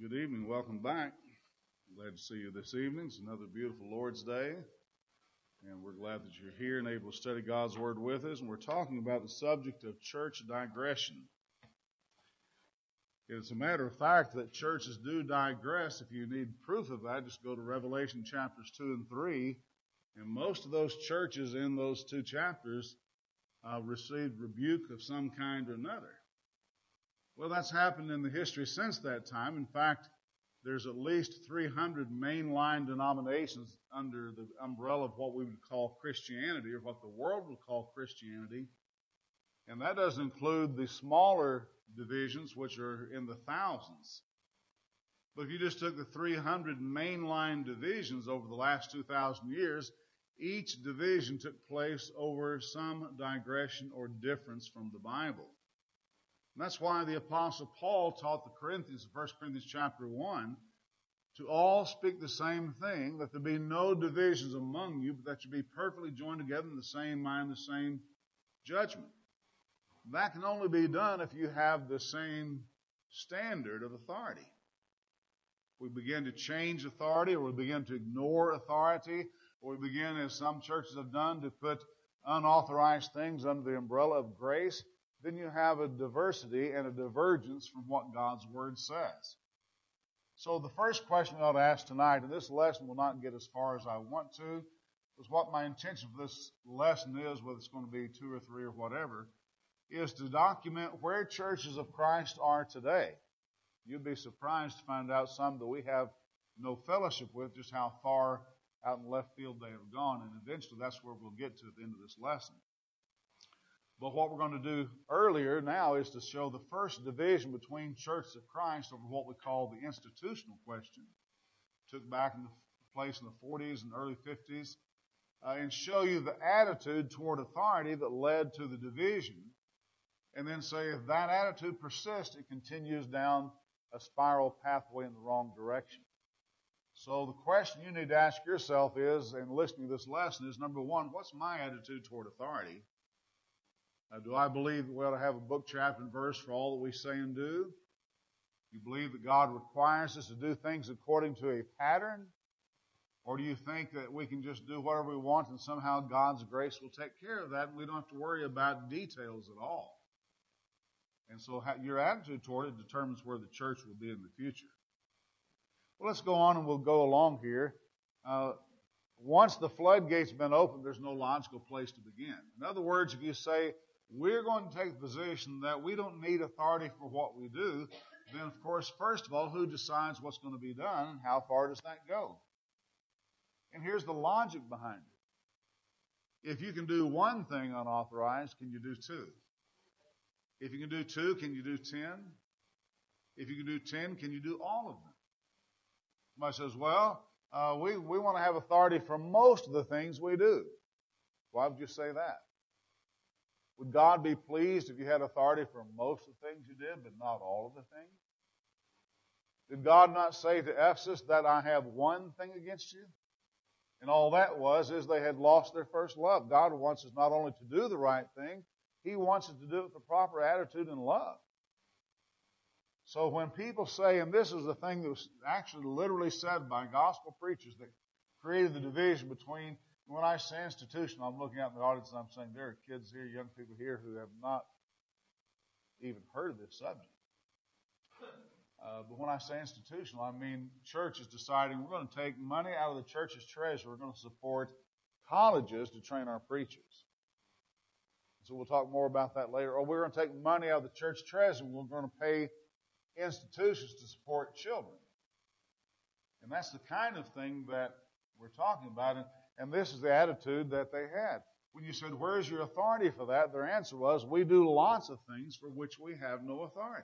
Good evening. Welcome back. Glad to see you this evening. It's another beautiful Lord's Day, and we're glad that you're here and able to study God's Word with us. And we're talking about the subject of church digression. It's a matter of fact that churches do digress. If you need proof of that, just go to Revelation chapters 2 and 3. And most of those churches in those two chapters received rebuke of some kind or another. Well, that's happened in the history since that time. In fact, there's at least 300 mainline denominations under the umbrella of what we would call Christianity, or what the world would call Christianity. And that doesn't include the smaller divisions, which are in the thousands. But if you just took the 300 mainline divisions over the last 2,000 years, each division took place over some digression or difference from the Bible. And that's why the Apostle Paul taught the Corinthians, 1 Corinthians chapter 1, to all speak the same thing, that there be no divisions among you, but that you be perfectly joined together in the same mind, the same judgment. That can only be done if you have the same standard of authority. We begin to change authority, or we begin to ignore authority, or we begin, as some churches have done, to put unauthorized things under the umbrella of grace, then you have a diversity and a divergence from what God's Word says. So the first question we ought to ask tonight, and this lesson will not get as far as I want to, is what my intention for this lesson is, whether it's going to be 2 or 3 or whatever, is to document where churches of Christ are today. You'd be surprised to find out some that we have no fellowship with, just how far out in left field they have gone, and eventually that's where we'll get to at the end of this lesson. But what we're going to do earlier now is to show the first division between churches of Christ over what we call the institutional question. Took back in place in the 40s and early 50s, and show you the attitude toward authority that led to the division. And then say if that attitude persists, it continues down a spiral pathway in the wrong direction. So the question you need to ask yourself is, in listening to this lesson, is number one, what's my attitude toward authority? Do I believe that we ought to have a book, chapter, and verse for all that we say and do? Do you believe that God requires us to do things according to a pattern? Or do you think that we can just do whatever we want and somehow God's grace will take care of that and we don't have to worry about details at all? And so your attitude toward it determines where the church will be in the future. Well, let's go on and we'll go along here. Once the floodgates have been opened, there's no logical place to begin. In other words, if you say, we're going to take the position that we don't need authority for what we do, then, of course, first of all, who decides what's going to be done and how far does that go? And here's the logic behind it. If you can do one thing unauthorized, can you do two? If you can do two, can you do 10? If you can do 10, can you do all of them? Somebody says, well, we want to have authority for most of the things we do. Why would you say that? Would God be pleased if you had authority for most of the things you did, but not all of the things? Did God not say to Ephesus that I have one thing against you? And all that is they had lost their first love. God wants us not only to do the right thing, He wants us to do it with the proper attitude and love. So when people say, and this is the thing that was actually literally said by gospel preachers that created the division between, when I say institutional, I'm looking out in the audience and I'm saying there are kids here, young people here who have not even heard of this subject. But when I say institutional, I mean churches deciding we're going to take money out of the church's treasury, we're going to support colleges to train our preachers. So we'll talk more about that later. Or we're going to take money out of the church treasury and we're going to pay institutions to support children. And that's the kind of thing that we're talking about. And this is the attitude that they had. When you said, where's your authority for that? Their answer was, we do lots of things for which we have no authority.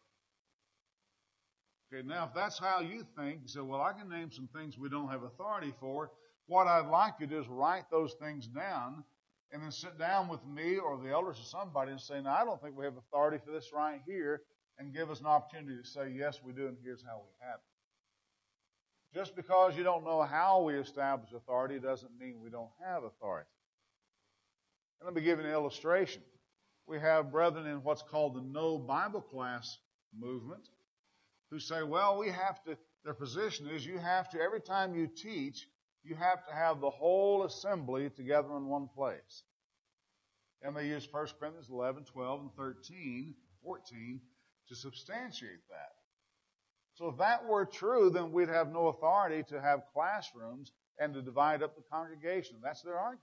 Okay, now if that's how you think, you say, well, I can name some things we don't have authority for. What I'd like you to do is write those things down and then sit down with me or the elders or somebody and say, no, I don't think we have authority for this right here, and give us an opportunity to say, yes, we do, and here's how we have it. Just because you don't know how we establish authority doesn't mean we don't have authority. And let me give you an illustration. We have brethren in what's called the No Bible Class movement. who say, well, their position is you have to, every time you teach, you have to have the whole assembly together in one place. And they use 1 Corinthians 11, 12, and 13, 14 to substantiate that. So if that were true, then we'd have no authority to have classrooms and to divide up the congregation. That's their argument.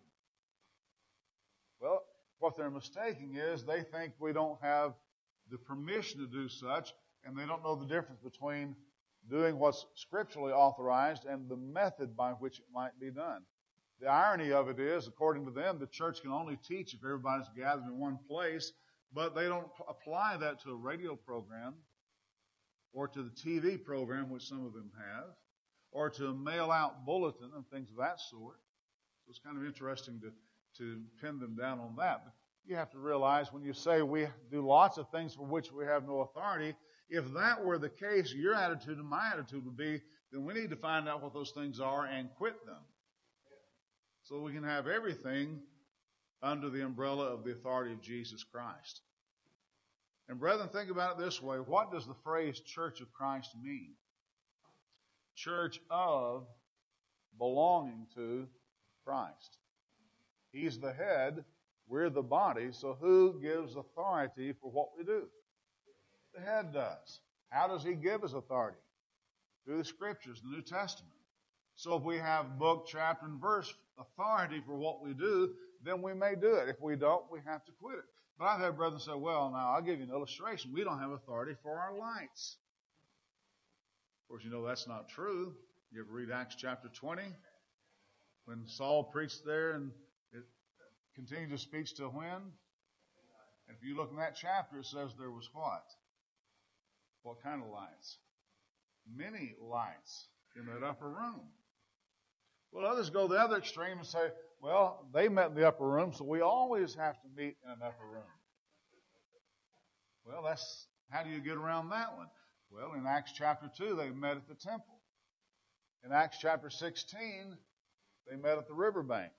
Well, what they're mistaking is they think we don't have the permission to do such, and they don't know the difference between doing what's scripturally authorized and the method by which it might be done. The irony of it is, according to them, the church can only teach if everybody's gathered in one place, but they don't apply that to a radio program or to the TV program, which some of them have, or to a mail-out bulletin and things of that sort. So it's kind of interesting to pin them down on that. But you have to realize when you say we do lots of things for which we have no authority, if that were the case, your attitude and my attitude would be, then we need to find out what those things are and quit them. So we can have everything under the umbrella of the authority of Jesus Christ. And brethren, think about it this way. What does the phrase Church of Christ mean? Church of, belonging to Christ. He's the head, we're the body, so who gives authority for what we do? The head does. How does he give us authority? Through the Scriptures, the New Testament. So if we have book, chapter, and verse authority for what we do, then we may do it. If we don't, we have to quit it. But I've had brothers say, well, now I'll give you an illustration. We don't have authority for our lights. Of course, you know that's not true. You ever read Acts chapter 20? When Saul preached there and it continued to speak till when? And if you look in that chapter, it says there was what? What kind of lights? Many lights in that upper room. Well, others go the other extreme and say, well, they met in the upper room, so we always have to meet in an upper room. Well, how do you get around that one? Well, in Acts chapter 2, they met at the temple. In Acts chapter 16, they met at the riverbank.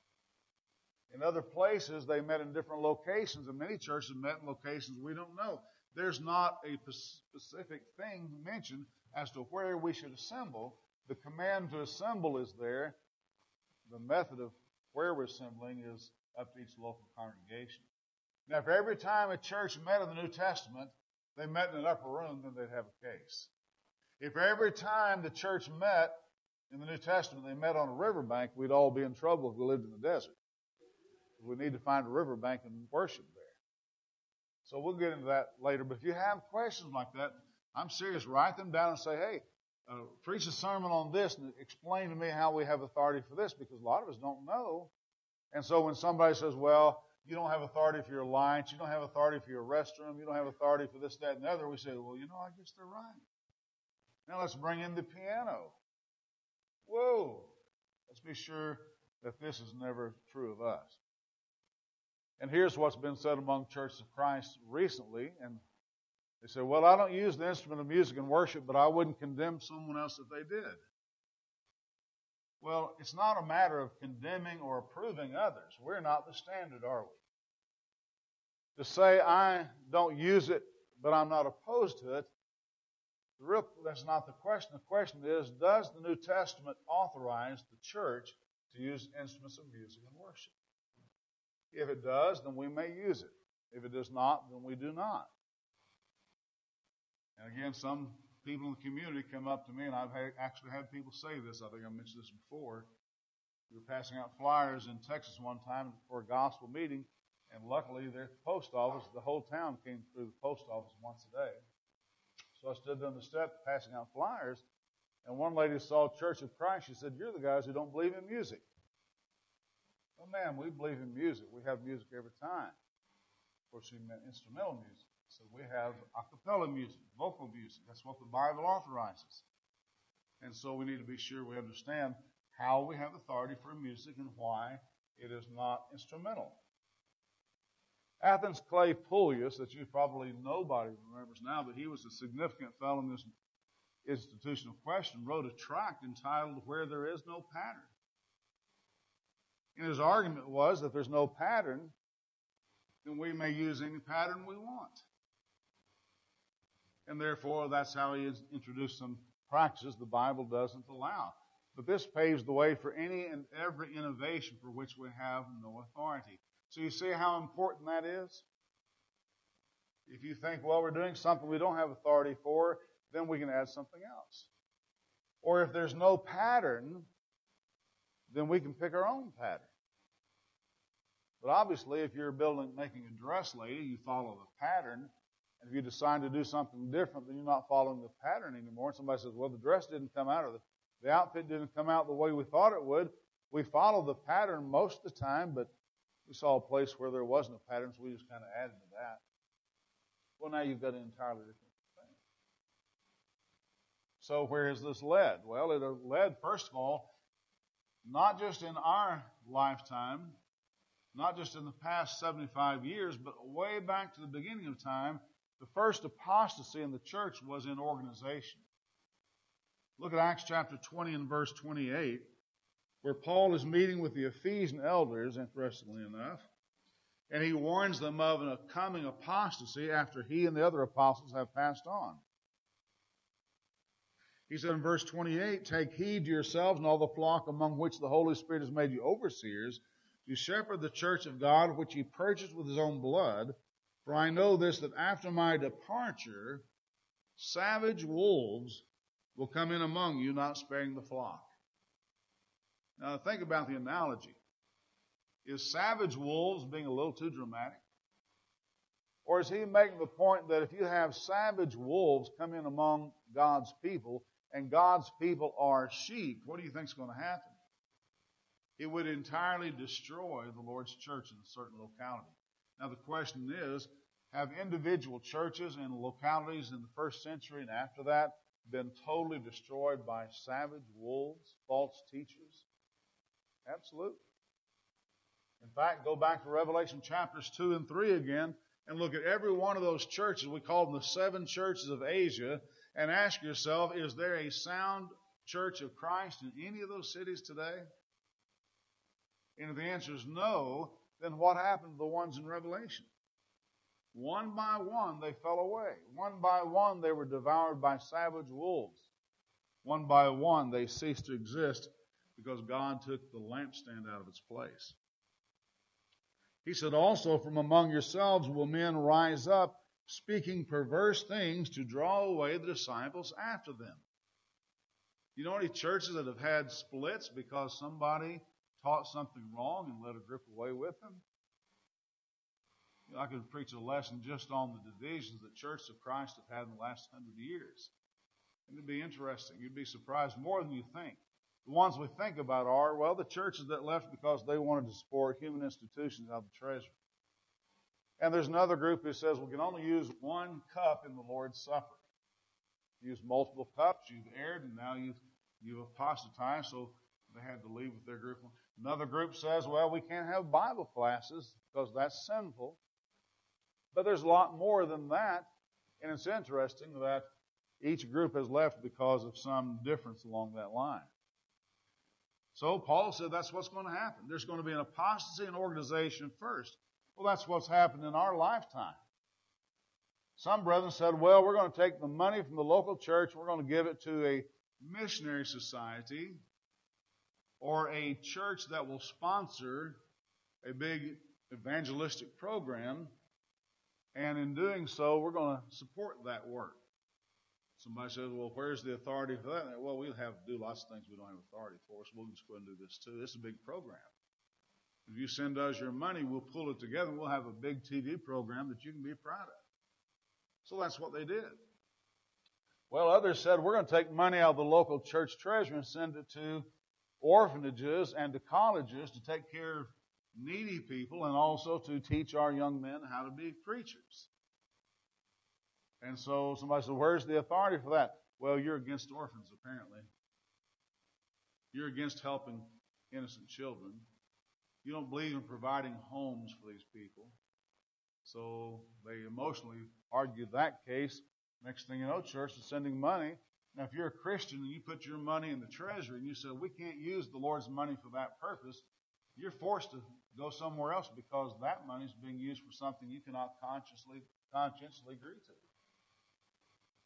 In other places, they met in different locations, and many churches met in locations we don't know. There's not a specific thing mentioned as to where we should assemble. The command to assemble is there. The method of where we're assembling is up to each local congregation. Now, if every time a church met in the New Testament, they met in an upper room, then they'd have a case. If every time the church met in the New Testament, they met on a riverbank, we'd all be in trouble if we lived in the desert. We need to find a riverbank and worship there. So we'll get into that later. But if you have questions like that, I'm serious. Write them down and say, hey, preach a sermon on this and explain to me how we have authority for this, because a lot of us don't know. And so when somebody says, well, you don't have authority for your lights, you don't have authority for your restroom, you don't have authority for this, that, and the other, we say, well, I guess they're right. Now let's bring in the piano. Whoa! Let's be sure that this is never true of us. And here's what's been said among churches of Christ recently, and they say, well, I don't use the instrument of music in worship, but I wouldn't condemn someone else if they did. Well, it's not a matter of condemning or approving others. We're not the standard, are we? To say I don't use it, but I'm not opposed to it, that's not the question. The question is, does the New Testament authorize the church to use instruments of music in worship? If it does, then we may use it. If it does not, then we do not. And again, some people in the community come up to me, and I've actually had people say this. I think I mentioned this before. We were passing out flyers in Texas one time for a gospel meeting, and luckily they're at the post office. The whole town came through the post office once a day. So I stood on the step passing out flyers, and one lady saw Church of Christ. She said, you're the guys who don't believe in music. Well, ma'am, we believe in music. We have music every time. Of course, she meant instrumental music. So we have a cappella music, vocal music. That's what the Bible authorizes. And so we need to be sure we understand how we have authority for music and why it is not instrumental. Athens Clay Pullius, that you probably nobody remembers now, but he was a significant fellow in this institutional question, wrote a tract entitled Where There Is No Pattern. And his argument was that there's no pattern, then we may use any pattern we want. And therefore, that's how he has introduced some practices the Bible doesn't allow. But this paves the way for any and every innovation for which we have no authority. So you see how important that is? If you think, well, we're doing something we don't have authority for, then we can add something else. Or if there's no pattern, then we can pick our own pattern. But obviously, if you're making a dress lady, you follow the pattern. And if you decide to do something different, then you're not following the pattern anymore. And somebody says, well, the dress didn't come out, or the outfit didn't come out the way we thought it would. We follow the pattern most of the time, but we saw a place where there wasn't a pattern, so we just kind of added to that. Well, now you've got an entirely different thing. So where has this led? Well, it led, first of all, not just in our lifetime, not just in the past 75 years, but way back to the beginning of time, the first apostasy in the church was in organization. Look at Acts chapter 20 and verse 28, where Paul is meeting with the Ephesian elders, interestingly enough, and he warns them of a coming apostasy after he and the other apostles have passed on. He said in verse 28, take heed to yourselves and all the flock among which the Holy Spirit has made you overseers, to shepherd the church of God, which he purchased with his own blood. For I know this, that after my departure, savage wolves will come in among you, not sparing the flock. Now think about the analogy. Is savage wolves being a little too dramatic? Or is he making the point that if you have savage wolves come in among God's people, and God's people are sheep, what do you think is going to happen? It would entirely destroy the Lord's church in a certain locality. Now the question is, have individual churches and localities in the first century and after that been totally destroyed by savage wolves, false teachers? Absolutely. In fact, go back to Revelation chapters 2 and 3 again and look at every one of those churches. We call them the 7 churches of Asia, and ask yourself, is there a sound church of Christ in any of those cities today? And if the answer is no, then what happened to the ones in Revelation? One by one, they fell away. One by one, they were devoured by savage wolves. One by one, they ceased to exist because God took the lampstand out of its place. He said, also from among yourselves will men rise up, speaking perverse things to draw away the disciples after them. You know any churches that have had splits because somebody taught something wrong and led a group away with them? I could preach a lesson just on the divisions that churches of Christ have had in the last 100 years. And it'd be interesting. You'd be surprised more than you think. The ones we think about are, well, the churches that left because they wanted to support human institutions out of the treasury. And there's another group who says we can only use one cup in the Lord's Supper. Use multiple cups, you've erred, and now you've apostatized, so they had to leave with their group. Another group says, well, we can't have Bible classes because that's sinful. But there's a lot more than that, and it's interesting that each group has left because of some difference along that line. So Paul said that's what's going to happen. There's going to be an apostasy in organization first. Well, that's what's happened in our lifetime. Some brethren said, well, we're going to take the money from the local church, we're going to give it to a missionary society or a church that will sponsor a big evangelistic program, and in doing so, we're going to support that work. Somebody says, well, where's the authority for that? Well, we'll have to do lots of things we don't have authority for, so we'll just go and do this too. This is a big program. If you send us your money, we'll pull it together, and we'll have a big TV program that you can be proud of. So that's what they did. Well, others said, we're going to take money out of the local church treasury and send it to orphanages and to colleges to take care of needy people and also to teach our young men how to be preachers. And so somebody said, where's the authority for that? Well, you're against orphans, apparently. You're against helping innocent children. You don't believe in providing homes for these people. So they emotionally argued that case. Next thing you know, church is sending money. Now, if you're a Christian and you put your money in the treasury and you say, we can't use the Lord's money for that purpose, you're forced to go somewhere else because that money is being used for something you cannot conscientiously agree to.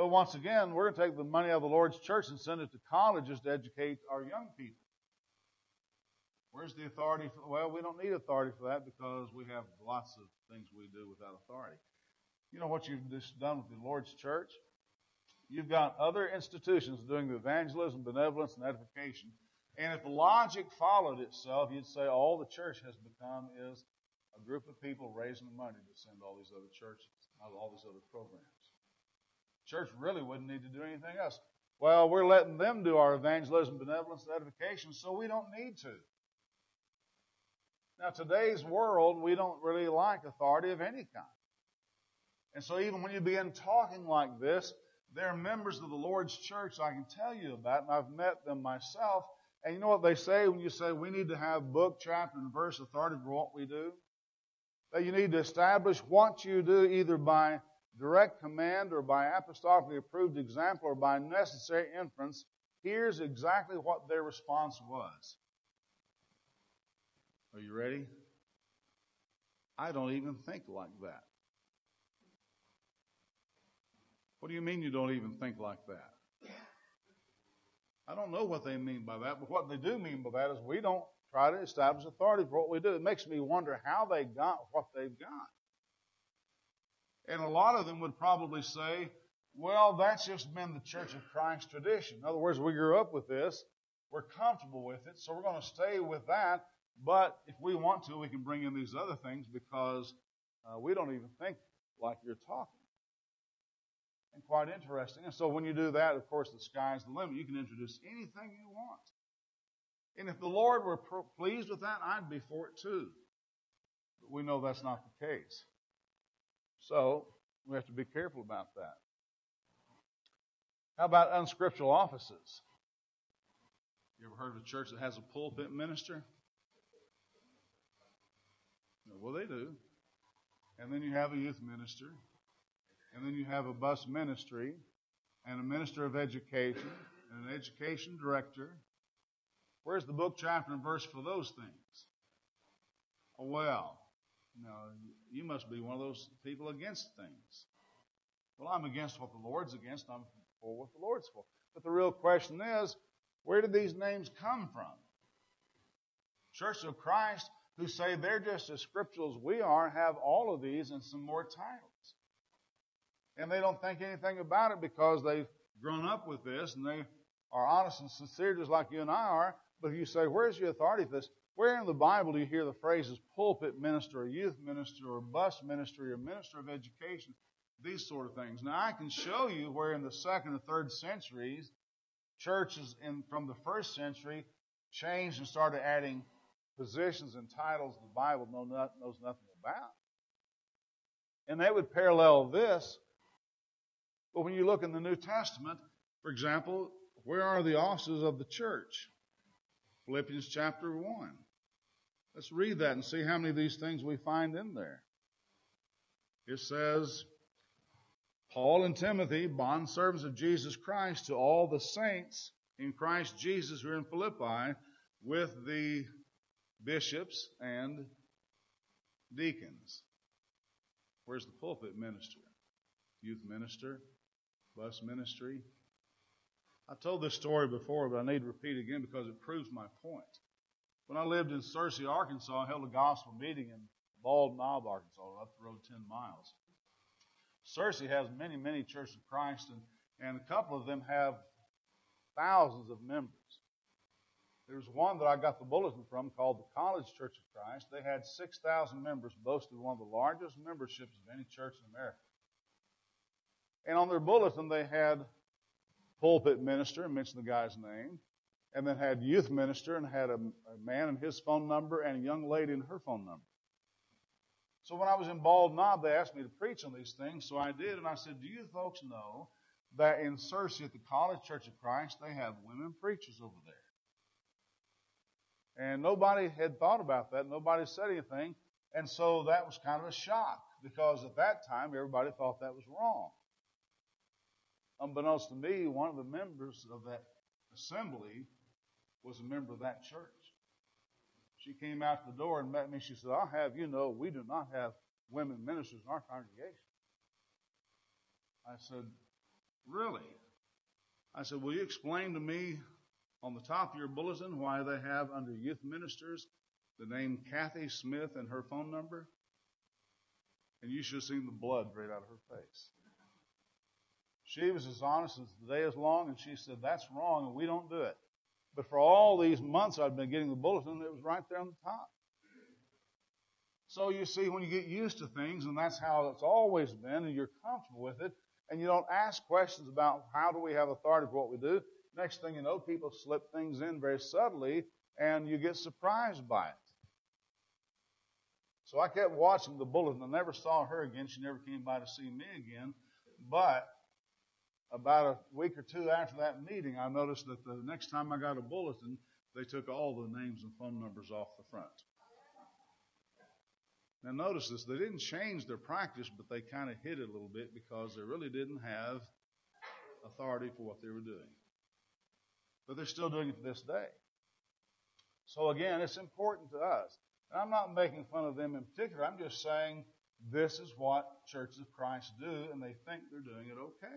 But once again, we're going to take the money out of the Lord's church and send it to colleges to educate our young people. Where's the authority? Well, we don't need authority for that because we have lots of things we do without authority. You know what you've just done with the Lord's church? You've got other institutions doing the evangelism, benevolence, and edification. And if the logic followed itself, you'd say all the church has become is a group of people raising money to send all these other churches, all these other programs. Church really wouldn't need to do anything else. Well, we're letting them do our evangelism, benevolence, and edification, so we don't need to. Now, today's world, we don't really like authority of any kind. And so even when you begin talking like this, there are members of the Lord's church I can tell you about, and I've met them myself. And you know what they say when you say we need to have book, chapter, and verse authority for what we do? That you need to establish what you do either by direct command or by apostolically approved example or by necessary inference. Here's exactly what their response was. Are you ready? I don't even think like that. What do you mean you don't even think like that? I don't know what they mean by that, but what they do mean by that is we don't try to establish authority for what we do. It makes me wonder how they got what they've got. And a lot of them would probably say, well, that's just been the Church of Christ tradition. In other words, we grew up with this. We're comfortable with it, so we're going to stay with that. But if we want to, we can bring in these other things because we don't even think like you're talking. And quite interesting. And so when you do that, of course, the sky's the limit. You can introduce anything you want. And if the Lord were pleased with that, I'd be for it too. But we know that's not the case. So we have to be careful about that. How about unscriptural offices? You ever heard of a church that has a pulpit minister? Well, they do. And then you have a youth minister. And then you have a bus ministry and a minister of education and an education director. Where's the book, chapter, and verse for those things? Oh, well, no, you must be one of those people against things. Well, I'm against what the Lord's against. I'm for what the Lord's for. But the real question is, where did these names come from? Church of Christ, who say they're just as scriptural as we are, have all of these and some more titles. And they don't think anything about it because they've grown up with this and they are honest and sincere just like you and I are. But if you say, where's your authority for this? Where in the Bible do you hear the phrases pulpit minister or youth minister or bus ministry or minister of education? These sort of things. Now, I can show you where in the 2nd or 3rd centuries, churches from the 1st century changed and started adding positions and titles the Bible knows nothing about. And they would parallel this. But when you look in the New Testament, for example, where are the offices of the church? Philippians chapter 1. Let's read that and see how many of these things we find in there. It says, Paul and Timothy, bondservants of Jesus Christ, to all the saints in Christ Jesus who are in Philippi, with the bishops and deacons. Where's the pulpit minister? Youth minister? Bus ministry? I told this story before, but I need to repeat it again because it proves my point. When I lived in Searcy, Arkansas, I held a gospel meeting in Bald Knob, Arkansas, up the road 10 miles. Searcy has many, many churches of Christ, and a couple of them have thousands of members. There's one that I got the bulletin from called the College Church of Christ. They had 6,000 members, boasted one of the largest memberships of any church in America. And on their bulletin, they had pulpit minister, and mentioned the guy's name, and then had youth minister, and had a man and his phone number, and a young lady and her phone number. So when I was in Bald Knob, they asked me to preach on these things, so I did, and I said, do you folks know that in Searcy at the College Church of Christ, they have women preachers over there? And nobody had thought about that. Nobody said anything, and so that was kind of a shock, because at that time, everybody thought that was wrong. Unbeknownst to me, one of the members of that assembly was a member of that church. She came out the door and met me. She said, I'll have you know, we do not have women ministers in our congregation. I said, Really? I said, will you explain to me on the top of your bulletin why they have under youth ministers the name Kathy Smith and her phone number? And you should have seen the blood right out of her face. She was as honest as the day is long, and she said, that's wrong, and we don't do it. But for all these months I've been getting the bulletin, it was right there on the top. So you see, when you get used to things, and that's how it's always been, and you're comfortable with it, and you don't ask questions about how do we have authority for what we do, next thing you know, people slip things in very subtly, and you get surprised by it. So I kept watching the bulletin. I never saw her again. She never came by to see me again. But about a week or two after that meeting, I noticed that the next time I got a bulletin, they took all the names and phone numbers off the front. Now notice this, they didn't change their practice, but they kind of hid it a little bit because they really didn't have authority for what they were doing. But they're still doing it to this day. So again, it's important to us. And I'm not making fun of them in particular. I'm just saying this is what churches of Christ do, and they think they're doing it okay.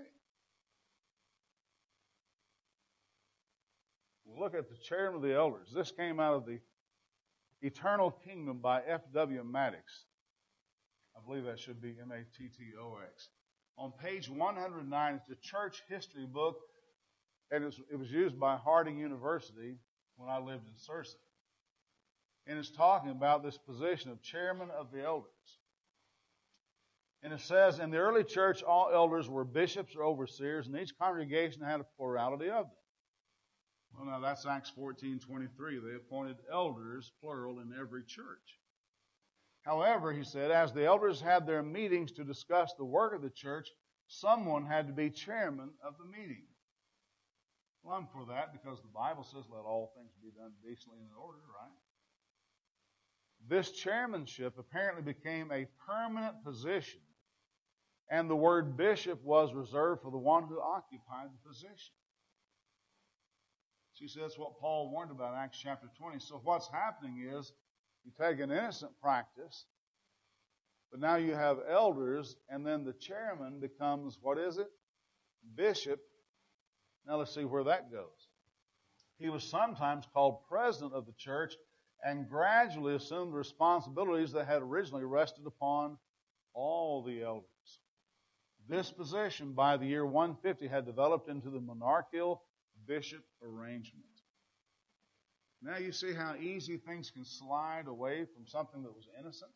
We'll look at the chairman of the elders. This came out of the Eternal Kingdom by F.W. Maddox. I believe that should be M-A-T-T-O-X. On page 109, it's a church history book, and it was used by Harding University when I lived in Searcy. And it's talking about this position of chairman of the elders. And it says, in the early church, all elders were bishops or overseers, and each congregation had a plurality of them. Well, now that's Acts 14:23. They appointed elders, plural, in every church. However, he said, as the elders had their meetings to discuss the work of the church, someone had to be chairman of the meeting. Well, I'm for that because the Bible says let all things be done decently and in order, right? This chairmanship apparently became a permanent position, and the word bishop was reserved for the one who occupied the position. See, so that's what Paul warned about in Acts chapter 20. So what's happening is you take an innocent practice, but now you have elders, and then the chairman becomes, what is it? Bishop. Now let's see where that goes. He was sometimes called president of the church and gradually assumed the responsibilities that had originally rested upon all the elders. This position, by the year 150, had developed into the monarchical bishop arrangement. Now you see how easy things can slide away from something that was innocent?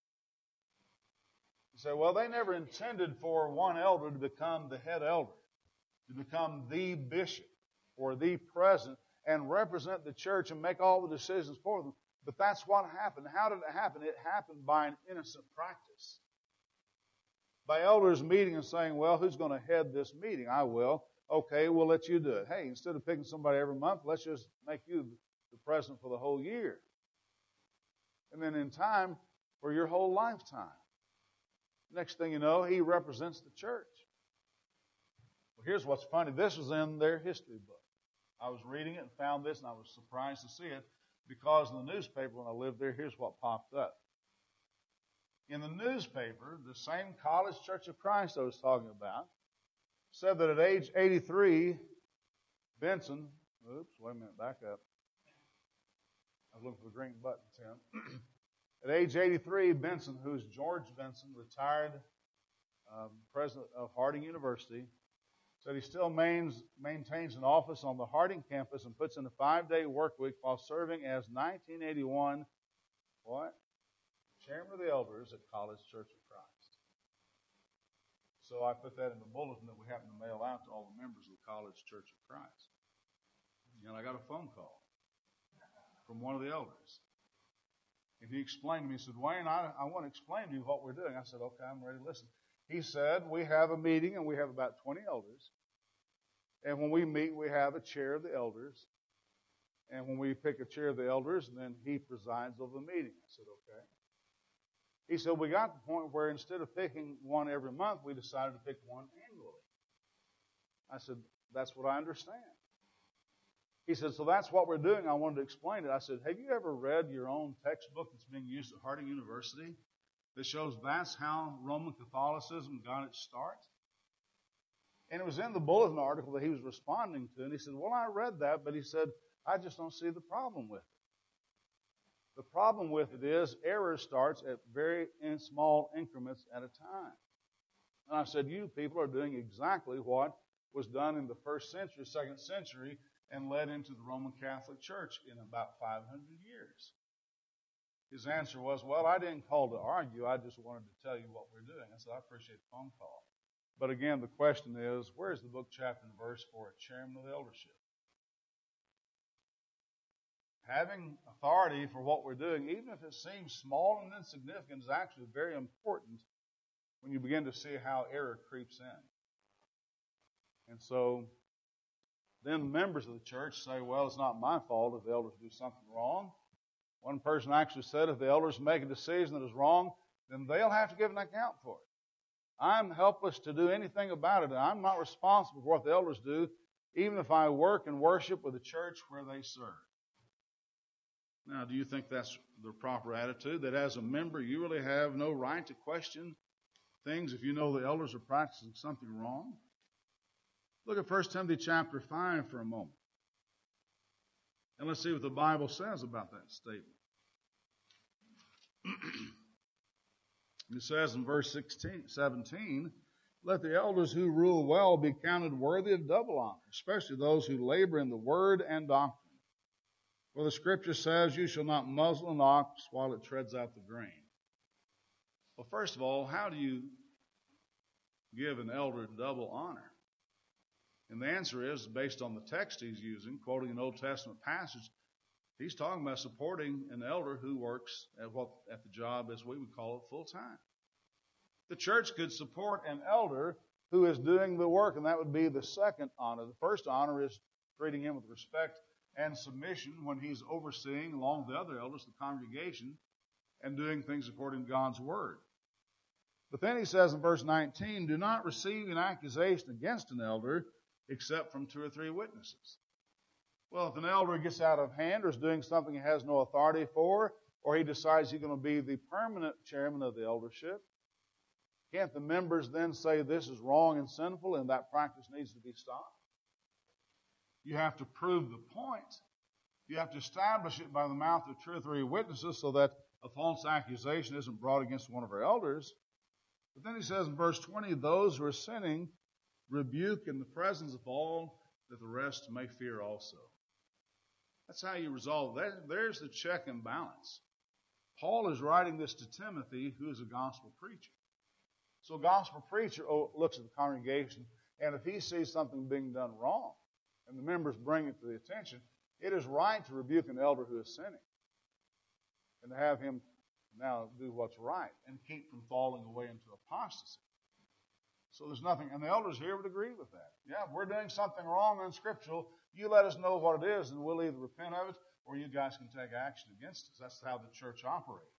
You say, well, they never intended for one elder to become the head elder, to become the bishop or the president and represent the church and make all the decisions for them. But that's what happened. How did it happen? It happened by an innocent practice. By elders meeting and saying, well, who's going to head this meeting? I will. Okay, we'll let you do it. Hey, instead of picking somebody every month, let's just make you the president for the whole year. And then in time, for your whole lifetime. Next thing you know, he represents the church. Well, here's what's funny. This was in their history book. I was reading it and found this, and I was surprised to see it because in the newspaper when I lived there, here's what popped up. In the newspaper, the same College Church of Christ I was talking about said that at age 83, Benson, wait a minute, back up. I was looking for the green button, Tim. At age 83, Benson, who's George Benson, retired president of Harding University, said he still maintains an office on the Harding campus and puts in a 5-day work week while serving as 1981, what? Chairman of the elders at College Church of Christ. So I put that in the bulletin that we happen to mail out to all the members of the College Church of Christ. And I got a phone call from one of the elders. And he explained to me, he said, Wayne, I want to explain to you what we're doing. I said, okay, I'm ready to listen. He said, we have a meeting and we have about 20 elders. And when we meet, we have a chair of the elders. And when we pick a chair of the elders, then he presides over the meeting. I said, okay. He said, we got to the point where instead of picking one every month, we decided to pick one annually. I said, that's what I understand. He said, so that's what we're doing. I wanted to explain it. I said, have you ever read your own textbook that's being used at Harding University that shows that's how Roman Catholicism got its start? And it was in the bulletin article that he was responding to. And he said, well, I read that, but he said, I just don't see the problem with it. The problem with it is error starts at very small increments at a time. And I said, you people are doing exactly what was done in the 1st century, 2nd century, and led into the Roman Catholic Church in about 500 years. His answer was, well, I didn't call to argue. I just wanted to tell you what we're doing. I said, I appreciate the phone call. But again, the question is, where's the book, chapter, and verse for a chairman of the eldership? Having authority for what we're doing, even if it seems small and insignificant, is actually very important when you begin to see how error creeps in. And so then members of the church say, well, it's not my fault if the elders do something wrong. One person actually said if the elders make a decision that is wrong, then they'll have to give an account for it. I'm helpless to do anything about it, and I'm not responsible for what the elders do, even if I work and worship with the church where they serve. Now, do you think that's the proper attitude, that as a member you really have no right to question things if you know the elders are practicing something wrong? Look at 1 Timothy chapter 5 for a moment. And let's see what the Bible says about that statement. It says in verse 17, let the elders who rule well be counted worthy of double honor, especially those who labor in the word and doctrine. For the Scripture says, you shall not muzzle an ox while it treads out the grain. Well, first of all, how do you give an elder double honor? And the answer is, based on the text he's using, quoting an Old Testament passage, he's talking about supporting an elder who works at the job, as we would call it, full time. The church could support an elder who is doing the work, and that would be the second honor. The first honor is treating him with respect and submission when he's overseeing, along with the other elders, the congregation, and doing things according to God's word. But then he says in verse 19, do not receive an accusation against an elder except from 2 or 3 witnesses. Well, if an elder gets out of hand or is doing something he has no authority for, or he decides he's going to be the permanent chairman of the eldership, can't the members then say this is wrong and sinful and that practice needs to be stopped? You have to prove the point. You have to establish it by the mouth of 2 or 3 witnesses so that a false accusation isn't brought against one of our elders. But then he says in verse 20, those who are sinning rebuke in the presence of all, that the rest may fear also. That's how you resolve that. There's the check and balance. Paul is writing this to Timothy, who is a gospel preacher. So a gospel preacher looks at the congregation, and if he sees something being done wrong, and the members bring it to the attention, it is right to rebuke an elder who is sinning, and to have him now do what's right, and keep from falling away into apostasy. So there's nothing, and the elders here would agree with that. Yeah, if we're doing something wrong and unscriptural, you let us know what it is, and we'll either repent of it, or you guys can take action against us. That's how the church operates.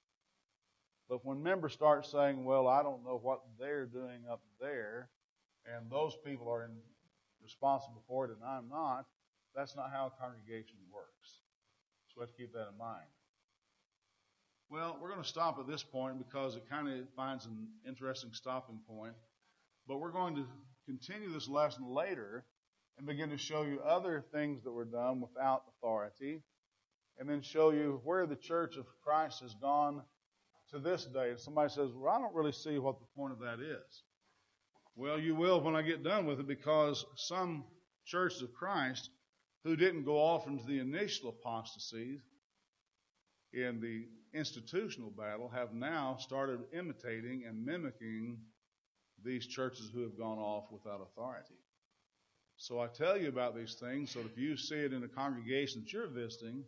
But when members start saying, well, I don't know what they're doing up there, and those people are responsible for it and I'm not, that's not how a congregation works. So we have to keep that in mind. Well, we're going to stop at this point because it kind of finds an interesting stopping point. But we're going to continue this lesson later and begin to show you other things that were done without authority, and then show you where the Church of Christ has gone to this day. If somebody says, well, I don't really see what the point of that is. Well, you will when I get done with it, because some churches of Christ who didn't go off into the initial apostasy in the institutional battle have now started imitating and mimicking these churches who have gone off without authority. So I tell you about these things so that if you see it in a congregation that you're visiting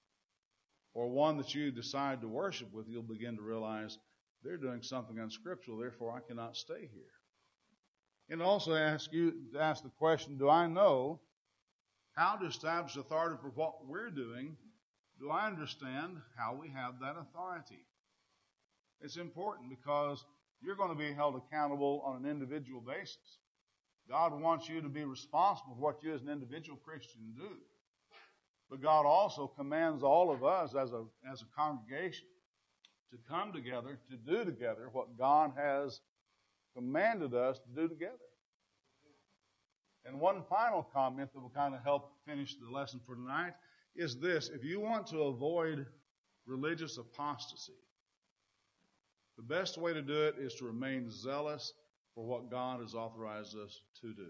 or one that you decide to worship with, you'll begin to realize they're doing something unscriptural, therefore I cannot stay here. And also ask you to ask the question, do I know how to establish authority for what we're doing? Do I understand how we have that authority? It's important because you're going to be held accountable on an individual basis. God wants you to be responsible for what you as an individual Christian do. But God also commands all of us as a congregation to come together, to do together what God has commanded us to do together. And one final comment that will kind of help finish the lesson for tonight is this. If you want to avoid religious apostasy, the best way to do it is to remain zealous for what God has authorized us to do.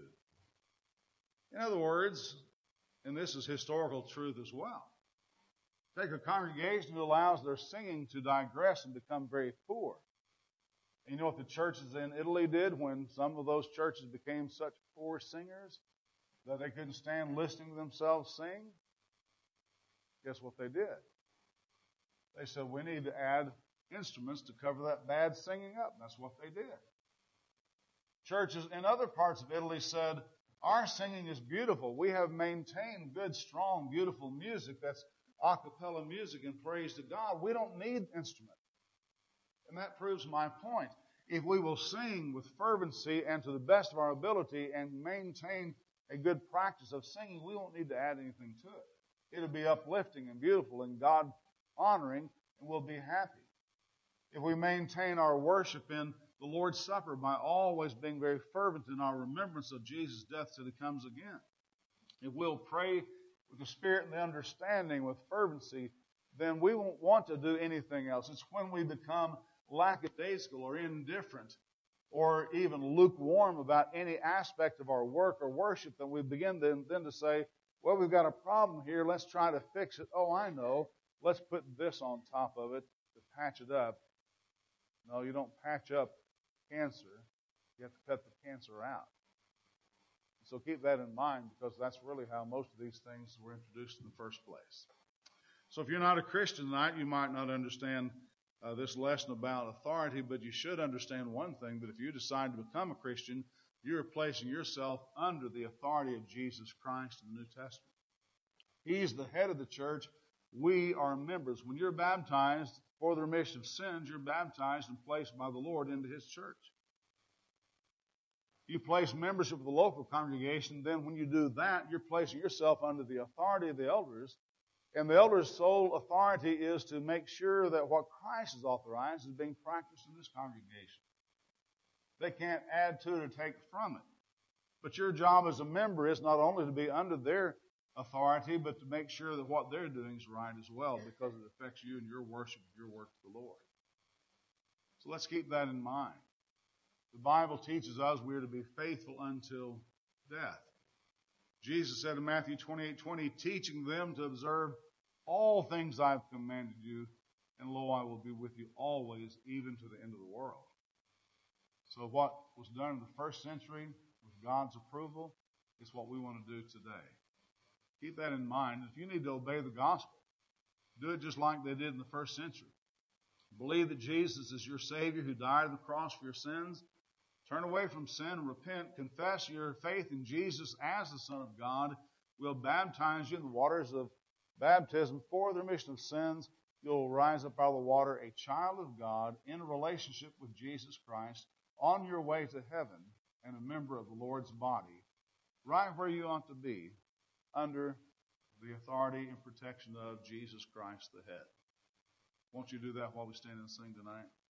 In other words, and this is historical truth as well, take a congregation who allows their singing to digress and become very poor. And you know what the churches in Italy did when some of those churches became such poor singers that they couldn't stand listening to themselves sing? Guess what they did? They said, we need to add instruments to cover that bad singing up. And that's what they did. Churches in other parts of Italy said, our singing is beautiful. We have maintained good, strong, beautiful music that's a cappella music and praise to God. We don't need instruments. And that proves my point. If we will sing with fervency and to the best of our ability and maintain a good practice of singing, we won't need to add anything to it. It'll be uplifting and beautiful and God-honoring, and we'll be happy. If we maintain our worship in the Lord's Supper by always being very fervent in our remembrance of Jesus' death till He comes again, if we'll pray with the Spirit and the understanding with fervency, then we won't want to do anything else. It's when we become lackadaisical or indifferent or even lukewarm about any aspect of our work or worship that we begin then to say, well, we've got a problem here. Let's try to fix it. Oh, I know. Let's put this on top of it to patch it up. No, you don't patch up cancer. You have to cut the cancer out. So keep that in mind, because that's really how most of these things were introduced in the first place. So if you're not a Christian tonight, you might not understand this lesson about authority, but you should understand one thing, that if you decide to become a Christian, you're placing yourself under the authority of Jesus Christ in the New Testament. He's the head of the church. We are members. When you're baptized for the remission of sins, you're baptized and placed by the Lord into His church. You place membership of the local congregation, then when you do that, you're placing yourself under the authority of the elders. And the elders' sole authority is to make sure that what Christ has authorized is being practiced in this congregation. They can't add to it or take from it. But your job as a member is not only to be under their authority, but to make sure that what they're doing is right as well, because it affects you and your worship, your work to the Lord. So let's keep that in mind. The Bible teaches us we are to be faithful until death. Jesus said in Matthew 28:20, teaching them to observe all things I've commanded you, and lo, I will be with you always, even to the end of the world. So what was done in the first century with God's approval is what we want to do today. Keep that in mind. If you need to obey the gospel, do it just like they did in the first century. Believe that Jesus is your Savior who died on the cross for your sins. Turn away from sin, repent, confess your faith in Jesus as the Son of God. We'll baptize you in the waters of baptism for the remission of sins. You'll rise up out of the water, a child of God in a relationship with Jesus Christ, on your way to heaven, and a member of the Lord's body, right where you ought to be, under the authority and protection of Jesus Christ the head. Won't you do that while we stand and sing tonight?